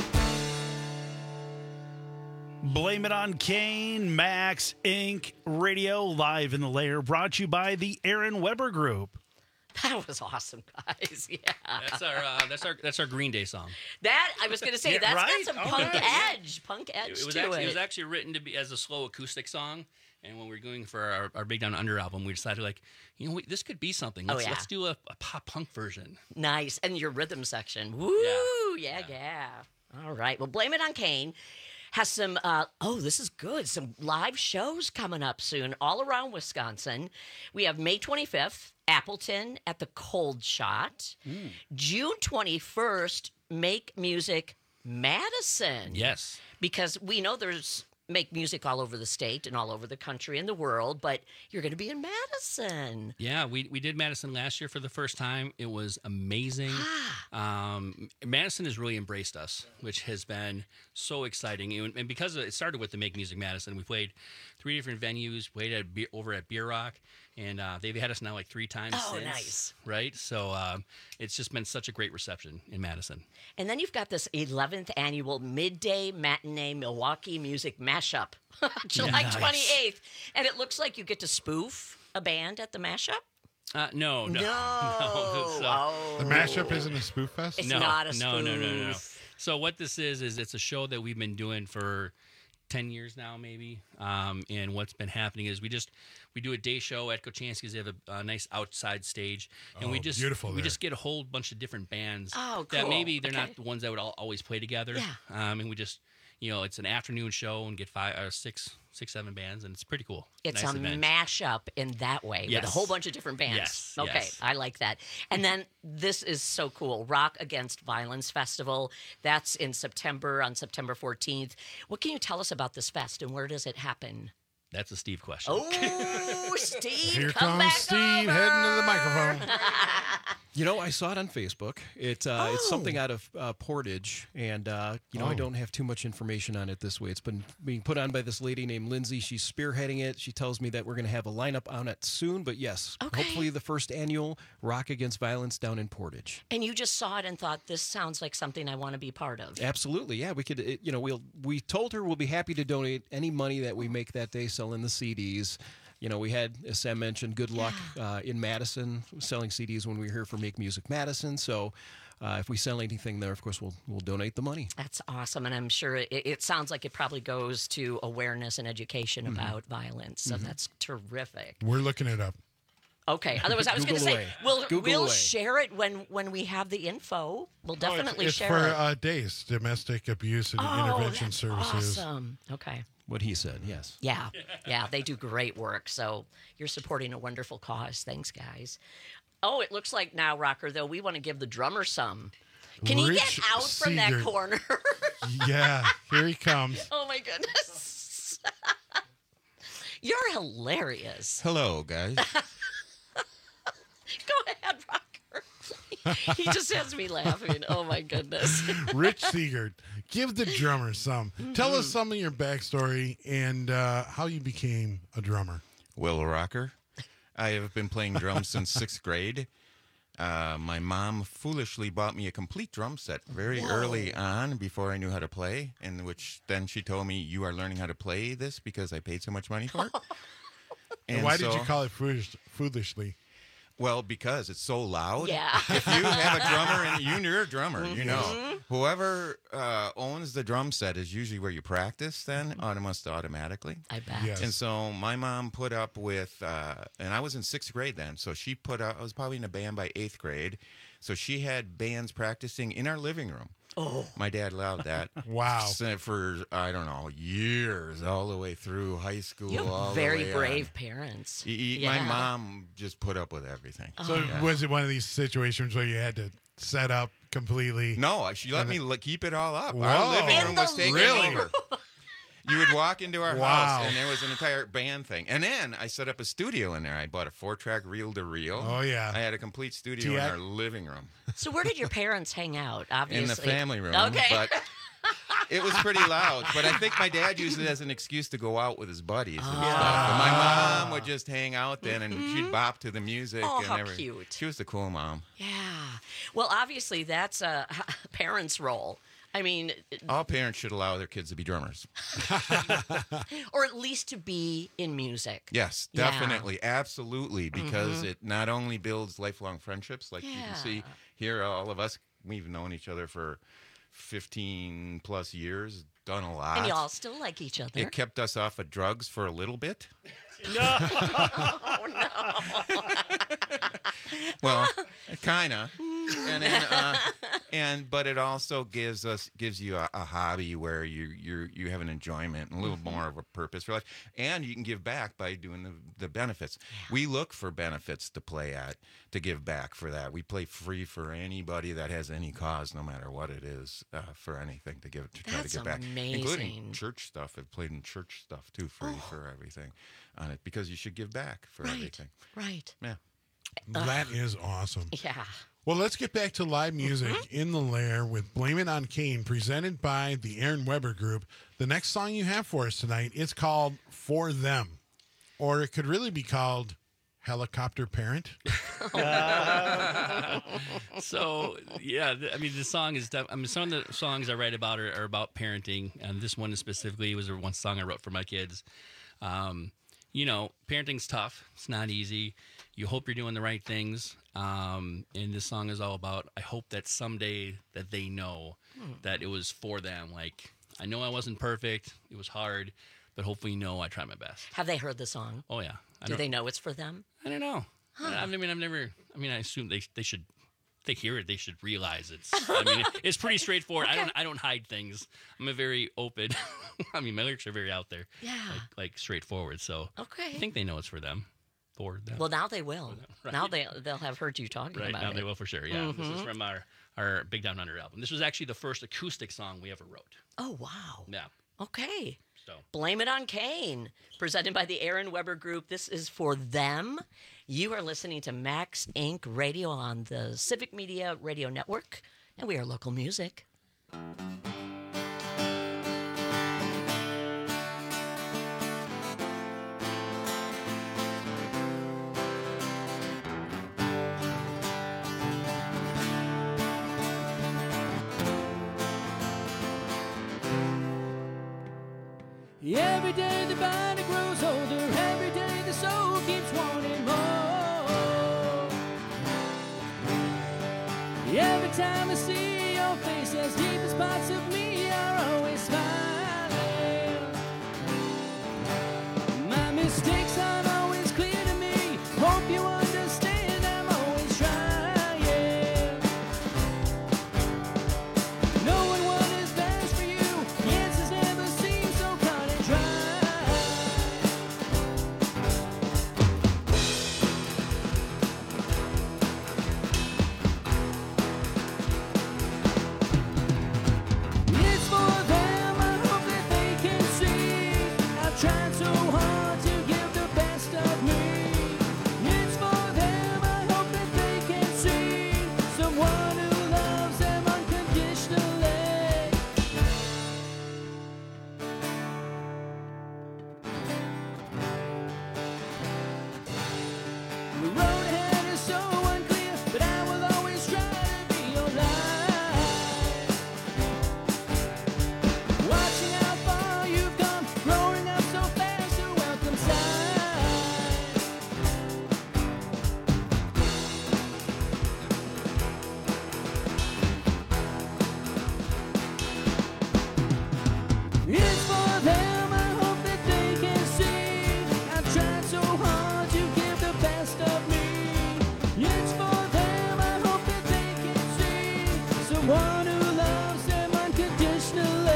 Blame It on Kane, Max Incorporated. Radio, live in the lair, brought to you by the Aaron Weber Group. That was awesome, guys. Yeah. That's our uh, that's our that's our Green Day song. That, I was going to say, Yeah, that's right? got some Oh, punk yeah. edge. Punk edge It, it was to actually it. it was actually written to be as a slow acoustic song. And when we were going for our, our Big Down Under album, we decided, like, you know, we, this could be something. Oh, Let's, yeah. let's do a, a pop punk version. Nice. And your rhythm section. Woo! Yeah, yeah. All right. Well, Blame It on Kane has some, uh, oh, this is good, some live shows coming up soon all around Wisconsin. We have May twenty-fifth, Appleton at the Cold Shot. Mm. June twenty-first, Make Music Madison. Yes. Because we know there's Make Music all over the state and all over the country and the world, but you're going to be in Madison. Yeah, we, we did Madison last year for the first time. It was amazing. um, Madison has really embraced us, which has been so exciting. And, and because it started with the Make Music Madison, we played three different venues, played at Be- over at Beer Rock, and uh, they've had us now like three times Oh, since. nice. Right? So um, it's just been such a great reception in Madison. And then you've got this eleventh annual Midday Matinee Milwaukee Music Mashup, July Nice. twenty-eighth. And it looks like you get to spoof a band at the mashup. Uh, no, no, No. no. So- Oh. The mashup isn't a spoof fest? It's no, not a no, no, no, no, no. spoof. So what this is is it's a show that we've been doing for ten years now, maybe. Um, and what's been happening is we just we do a day show at Kochanski's. They have a, a nice outside stage, and we Oh, just beautiful we there. just get a whole bunch of different bands Oh, that cool. maybe they're Okay. not the ones that would all, always play together. Yeah. Um, and we just you know it's an afternoon show and get five or six six seven bands, and it's pretty cool. It's Nice a event. mashup in that way with a Yes. whole bunch of different bands. Yes, Okay, yes. I like that. And then this is so cool. Rock Against Violence Festival. That's in September, on September fourteenth. What can you tell us about this fest and where does it happen? That's a Steve question. Oh, Steve, Here come comes back Steve over. heading to the microphone. You know, I saw it on Facebook. It uh, it's something out of uh, Portage, and uh, you know, I Oh. don't have too much information on it this way. It's been being put on by this lady named Lindsay. She's spearheading it. She tells me that we're going to have a lineup on it soon. But yes, Okay. hopefully the first annual Rock Against Violence down in Portage. And you just saw it and thought, this sounds like something I want to be part of. Absolutely, yeah. We could, it, you know, we'll we told her we'll be happy to donate any money that we make that day selling the C Ds. You know, we had, as Sam mentioned, good luck uh, in Madison selling C Ds when we were here for Make Music Madison. So uh, if we sell anything there, of course, we'll we'll donate the money. That's awesome. And I'm sure it, it sounds like it probably goes to awareness and education Mhm. about violence. So Mhm. that's terrific. We're looking it up. Okay. Otherwise, I was going to Google say, away. we'll, Google we'll away. share it when, when we have the info. We'll definitely Oh, it's share for it. uh, DACE, Domestic Abuse and Oh, Intervention that's Services. awesome. Okay. What he said, yes. Yeah, yeah, they do great work. So you're supporting a wonderful cause. Thanks, guys. Oh, it looks like now, Rocker, though, we want to give the drummer some. Can he get Rich out from that Seeger. corner? Yeah, here he comes. Oh, my goodness. You're hilarious. Hello, guys. Go ahead, Rocker. He just has me laughing. Oh, my goodness. Rich Seegert, give the drummer some. Tell us some of your backstory and uh, how you became a drummer. Will Rocker. I have been playing drums since sixth grade. Uh, my mom foolishly bought me a complete drum set very Whoa. early on before I knew how to play, in which then she told me, you are learning how to play this because I paid so much money for it. And why did so- you call it foolish, foolishly? Well, because it's so loud. Yeah. If you have a drummer and you, you're a drummer, you know. Mhm. Whoever uh, owns the drum set is usually where you practice then, almost automatically. I bet. Yes. And so my mom put up with, uh, and I was in sixth grade then, so she put up, I was probably in a band by eighth grade. So she had bands practicing in our living room. Oh. My dad allowed that. Wow. So for, I don't know, years, all the way through high school. You all have the very way brave on. parents. Y- y- Yeah. My mom just put up with everything. So Yeah. was it one of these situations where you had to set up completely? No, she let And me then- li- keep it all up. Whoa. Our living In room the was taken Really? over. You would walk into our Wow. house, and there was an entire band thing. And then I set up a studio in there. I bought a four-track reel-to-reel. Oh, yeah. I had a complete studio in T X? our living room. So where did your parents hang out? Obviously. In the family room. Okay. But it was pretty loud. But I think my dad used it as an excuse to go out with his buddies and stuff. And my mom would just hang out then, and she'd bop to the music. Oh, and how everything. cute. She was the cool mom. Yeah. Well, obviously, that's a parent's role. I mean, All parents should allow their kids to be drummers. or at least to be in music. Yes, Yeah. definitely, absolutely, because Mhm. it not only builds lifelong friendships, like you can see Yeah. here, all of us, we've known each other for fifteen plus years, done a lot. And y'all still like each other. It kept us off of drugs for a little bit. No. Oh, no. Well, kind of. And then, uh, and but it also gives us gives you a, a hobby where you you you have an enjoyment and a little Mhm. more of a purpose for life, and you can give back by doing the the benefits. We look for benefits to play at to give back for that. We play free for anybody that has any cause, no matter what it is, uh, for anything to give to try That's to give back, amazing. including church stuff. I've played in church stuff too, free Oh. for everything on it because you should give back for Right. everything. Right. Yeah. That is awesome. Yeah. Well, let's get back to live music Mm-hmm. in the Lair with Blame It on Kane, presented by the Aaron Weber Group. The next song you have for us tonight, it's called For Them, or it could really be called Helicopter Parent. So yeah, th- I mean the song is. Def- I mean some of the songs I write about are, are about parenting, and this one specifically was one song I wrote for my kids. Um, you know, parenting's tough. It's not easy. You hope you're doing the right things, um, and this song is all about. I hope that someday that they know Hmm. that it was for them. Like I know I wasn't perfect. It was hard, but hopefully you know I tried my best. Have they heard the song? Oh yeah. I Do don't- they know it's for them? I don't know. Huh. I, I mean, I've never. I mean, I assume they they should. If they hear it, they should realize it's. I mean, it's pretty straightforward. I don't. I don't hide things. I'm a very open. I mean, my lyrics are very out there. Yeah. Like, like straightforward. So Okay. I think they know it's for them. For them. Well, now they will. Right. Now they they'll have heard you talking Right about now it. they will for sure. Yeah. This is Mhm. from our our Big Down Under album. This was actually the first acoustic song we ever wrote. Oh wow. Yeah. Okay. So Blame It on Kane, presented by the Aaron Weber Group. This is For Them. You are listening to Max Incorporated. Radio on the Civic Media Radio Network, and we are local music. Every day the body grows older, every day the soul keeps wanting more. Every time I see your face, as deepest parts of me are always smiling. My mistakes aren't always clear to me. Hope you understand, I'm always trying. Knowing what is best for you, answers never seem so cut and dry. It's for them, I hope that they can see. I've tried so hard to give the best of me. It's for them, I hope that they can see someone who loves them unconditionally. The road ahead is so unclear, but I will always try to be your light. Watching how far you've come, growing up so fast, a welcome sight. It's for them, I hope that they can see. I've tried so hard to give the best of me. It's for them, I hope that they can see someone who loves them unconditionally.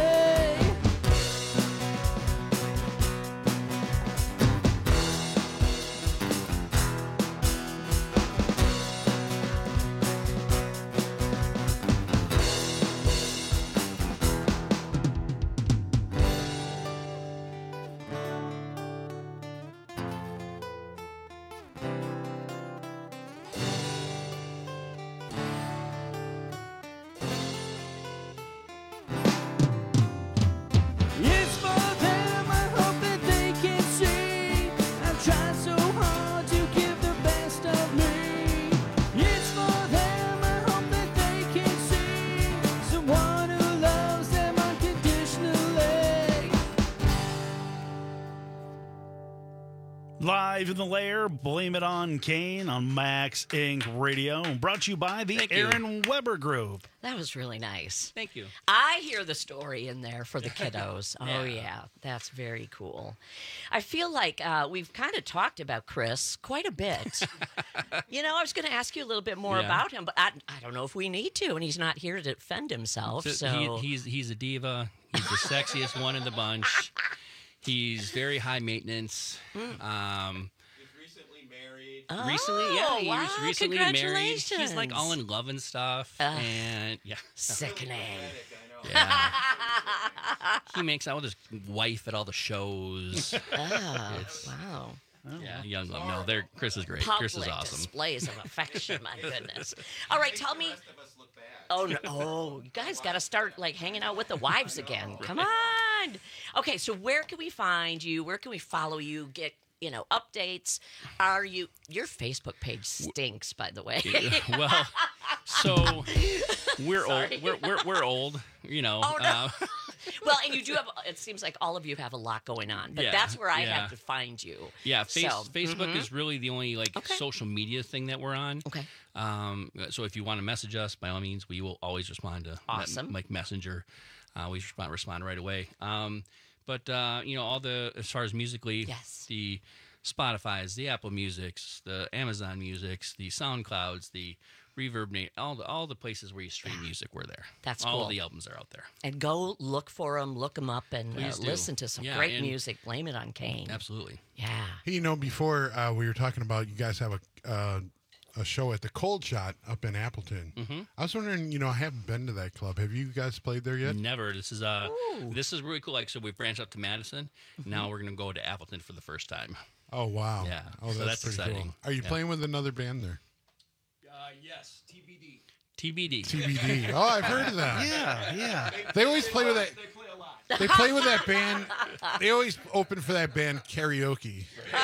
Live in the Lair, Blame It on Kane on Max Incorporated. Radio, brought to you by the Thank you. Aaron Weber Group. That was really nice. Thank you. I hear the story in there for the kiddos. Yeah. Oh, yeah. That's very cool. I feel like uh, we've kind of talked about Chris quite a bit. You know, I was going to ask you a little bit more Yeah. about him, but I, I don't know if we need to, and he's not here to defend himself. So So, he, he's he's a diva. He's the sexiest one in the bunch. He's very high maintenance. Um, Oh, recently, yeah, he wow, was recently married. He's like congratulations. all in love and stuff, Ugh. and yeah, Sickening. Yeah. He makes out with his wife at all the shows. Oh, It's- wow. Yeah, young love. No, they're Chris is great. Public Chris is awesome. displays of affection, my goodness. All right, tell me. Oh, no. Oh, you guys got to start like hanging out with the wives again. Come on. Okay, so where can we find you? Where can we follow you? Get you know updates. Are you? Your Facebook page stinks, by the way. Well, so we're Sorry. old. We're, we're we're old. You know. Oh, no. uh, Well, and you do have. It seems like all of you have a lot going on, but Yeah, that's where I yeah. have to find you. Yeah, face, So, Facebook mhm. is really the only like social media thing that we're on. Okay. Um, so if you want to message us, by all means, we will always respond to Awesome. me- like Messenger. Uh, we respond respond right away. Um, but uh, you know, all the as far as musically, yes. the Spotify's, the Apple Music's, the Amazon Music's, the SoundClouds, the Reverb, Na- all the all the places where you stream music, we're there. That's all cool. the albums are out there. And go look for them, look them up, and uh, Please do. listen to some Yeah, great and- music. Blame it on Kane. Absolutely. Yeah. Hey, you know, before uh, we were talking about you guys have a uh, a show at the Cold Shot up in Appleton. Mm-hmm. I was wondering, you know, I haven't been to that club. Have you guys played there yet? Never. This is uh, this is really cool. Like, so we branched up to Madison. Now we're gonna go to Appleton for the first time. Oh wow! Yeah. Oh, So that's, that's pretty exciting. cool. Are you Yeah. playing with another band there? Uh, yes, T B D. T B D. T B D. Oh, I've heard of that. Yeah, yeah. They always play with that. They play a lot. They play with that band. They always open for that band karaoke.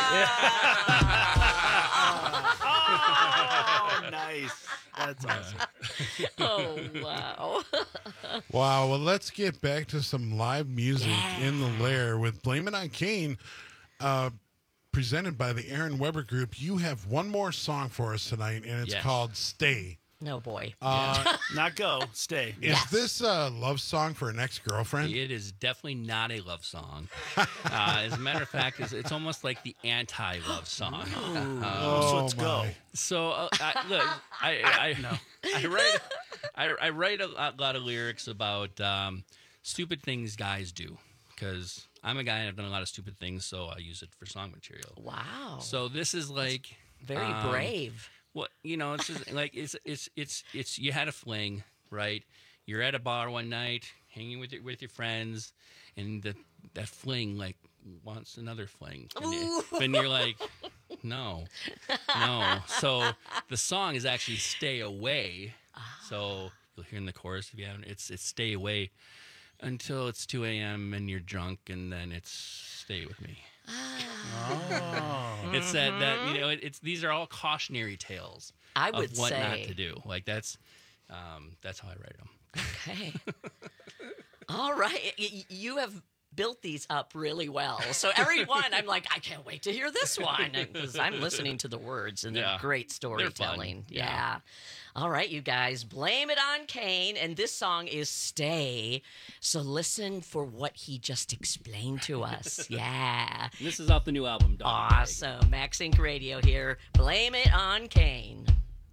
Oh, nice. That's awesome. Oh, wow. Wow. Well, let's get back to some live music in the Lair with Blame It on Kane, uh, presented by the Aaron Weber Group. You have one more song for us tonight, and it's Yes. called "Stay." No, boy. Uh, Not go, stay. Is this a love song for an ex-girlfriend? It is definitely not a love song. Uh, as a matter of fact, it's, it's almost like the anti-love song. Um, so let's go. So uh, I, look, I I, I write I, I write a lot, lot of lyrics about um, stupid things guys do because I'm a guy and I've done a lot of stupid things, so I use it for song material. Wow. So this is like Very um, brave. What you know, it's just like it's it's it's it's you had a fling, right? You're at a bar one night, hanging with your with your friends, and the, that fling like wants another fling, and, you, and you're like, no, no. So the song is actually "Stay Away." So you'll hear in the chorus if you haven't. It's it's "Stay Away" until it's two a.m. and you're drunk, and then it's "Stay with me." Oh. It's that that you know it, it's these are all cautionary tales I of would what say. not to do. Like that's um, that's how I write them. Okay. All right. Y- You have built these up really well. So every one, I'm like, I can't wait to hear this one because I'm listening to the words and Yeah. they're great They're fun. storytelling. Yeah. Yeah. All right, you guys, blame it on Kane, and this song is "Stay." So listen for what he just explained to us. Yeah. This is off the new album. Dog Awesome. Max Inc Radio here. Blame it on Kane.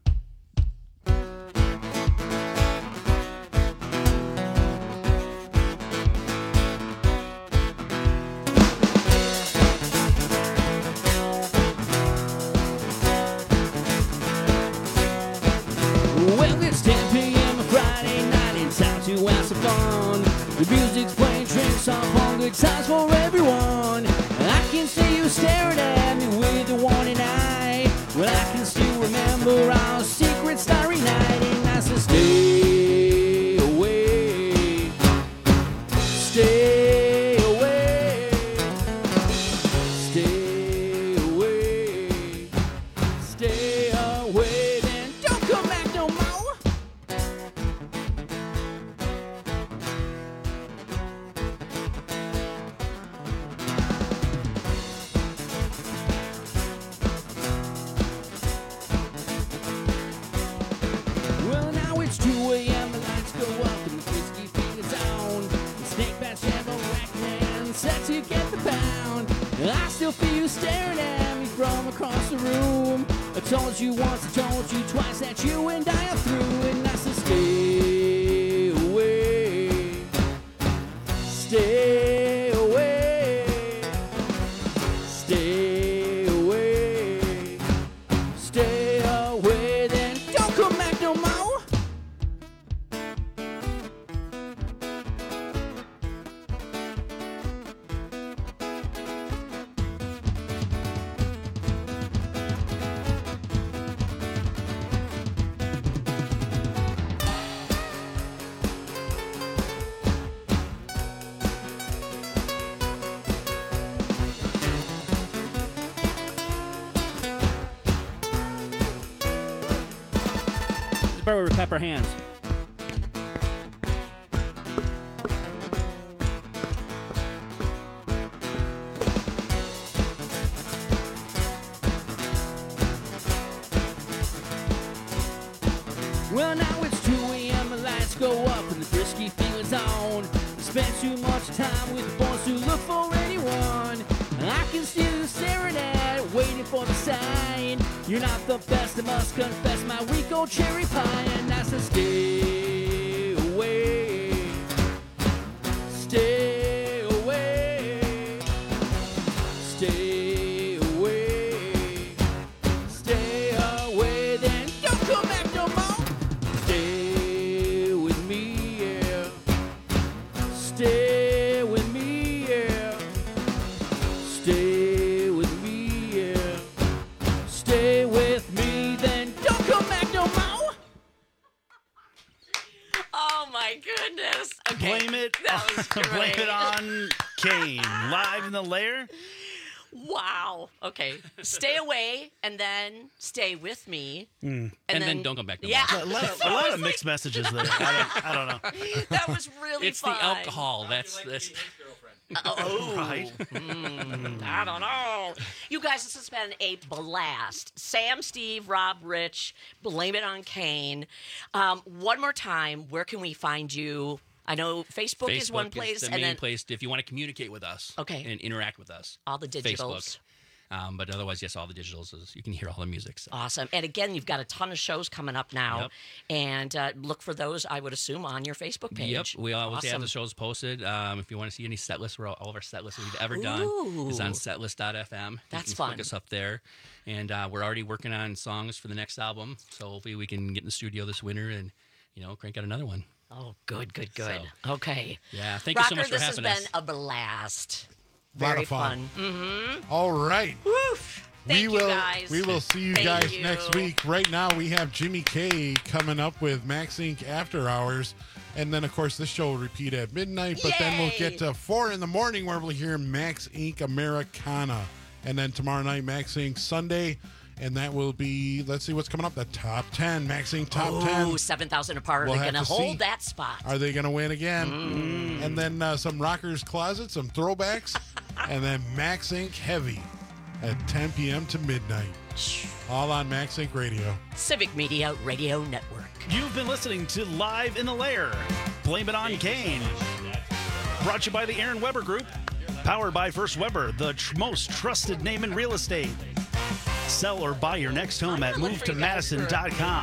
Well, it's ten p.m. on Friday night. It's time to have some fun. The music's playing, drinks on all good times for everyone. I can see you staring at me with the warning eye. Well, I can still remember our secret starry night, and I said, stay away, stay away, stay away, stay away. Then don't come back no more. I still feel you staring at me from across the room. I told you once, I told you twice that you and I are through, and I said stay away, stay away, stay away, stay away, then don't come back no more. With pepper hands. Well, now it's two a.m. the lights go up and the frisky feeling's on. Spent too much time with boys who look for anyone. I can see you staring at, waiting for the sign. You're not the best, I must confess, my weak old cherry pie. And I said, stay away, stay away, stay away, stay away, then don't come back no more. Stay with me, yeah, stay with me, yeah, stay with me, yeah, stay with me, then don't come back no more. Oh my goodness. Okay. Blame it. That was Blame great. it on Kane. Live in the lair. Wow. Okay. Stay away and then stay with me. Mm. And then don't come back no Yeah. more. A lot of, a lot of mixed messages there. I don't, I don't know. That was really It's fun. the alcohol. That's this. Oh, Right. Mm, I don't know. You guys, this has been a blast. Sam, Steve, Rob, Rich, blame it on Kane. Um, one more time, where can we find you? I know Facebook, is one place, the and main then place if you want to communicate with us. Okay. And interact with us. all the digitals. Facebook. Um, but otherwise, yes, all the digitals is you can hear all the music. So. Awesome. And again, you've got a ton of shows coming up now. Yep. And uh, look for those, I would assume, on your Facebook page. Yep, we always have Awesome. the shows posted. Um, if you want to see any set lists, we're all, all of our set lists we've ever done is Ooh. on setlist dot f m. That's you can fun. Look us up there, and uh, we're already working on songs for the next album. So hopefully we can get in the studio this winter and you know crank out another one. Oh, good, good, good. So, okay. Yeah, thank Rocker, you so much for this has having been us. a blast. Lot Very of fun. Mm-hmm. All right. Woof. Thank we you, will guys. we will see you Thank guys you. next week. Right now we have Jimmy K coming up with Max Incorporated After Hours. And then of course this show will repeat at midnight, but then we'll Yay. get to four in the morning where we'll hear Max Incorporated Americana. And then tomorrow night Max Incorporated Sunday. And that will be, let's see what's coming up, the top ten, Max Incorporated Top ten. Oh, seven thousand apart. We'll They're have going to to hold see. that spot. Are they going to win again? Mm. And then uh, some Rockers Closet, some throwbacks, and then Max Incorporated Heavy at ten p.m. to midnight. All on Max Incorporated Radio. Civic Media Radio Network. You've been listening to Live in the Lair. Blame it on Kane. Brought to you by the Aaron Weber Group. Powered by First Weber, the tr- most trusted name in real estate. Sell or buy your next home at move to madison dot com.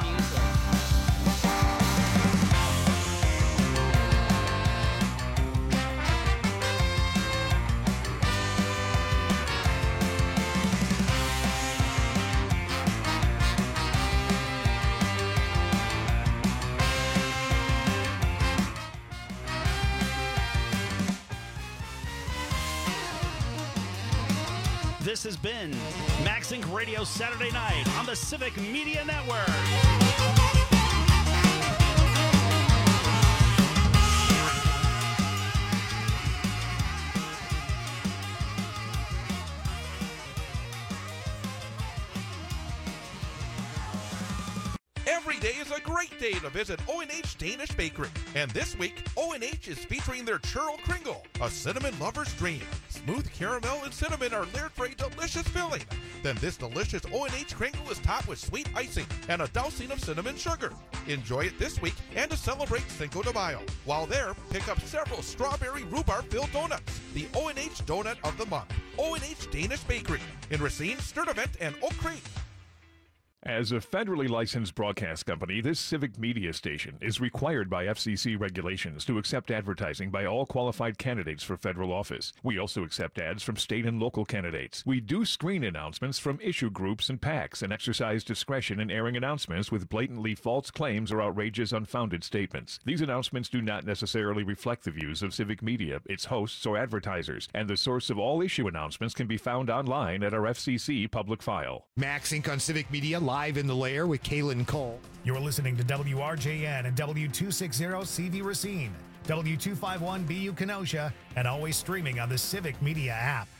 This has been Max Inc Radio Saturday Night on the Civic Media Network. Every day is a great day to visit O and H Danish Bakery. And this week, O and H is featuring their Churl Kringle, a cinnamon lover's dream. Smooth caramel and cinnamon are layered for a delicious filling. Then this delicious O and H Kringle is topped with sweet icing and a dousing of cinnamon sugar. Enjoy it this week and to celebrate Cinco de Mayo. While there, pick up several strawberry rhubarb-filled donuts, the O and H Donut of the Month. O and H Danish Bakery in Racine, Sturtevant, and Oak Creek. As a federally licensed broadcast company, this civic media station is required by F C C regulations to accept advertising by all qualified candidates for federal office. We also accept ads from state and local candidates. We do screen announcements from issue groups and PACs and exercise discretion in airing announcements with blatantly false claims or outrageous, unfounded statements. These announcements do not necessarily reflect the views of civic media, its hosts, or advertisers, and the source of all issue announcements can be found online at our F C C public file. Max Incorporated on Civic Media, live in the lair with Kaylin Cole. You're listening to W R J N and W two sixty C V Racine, W two fifty-one B U Kenosha, and always streaming on the Civic Media app.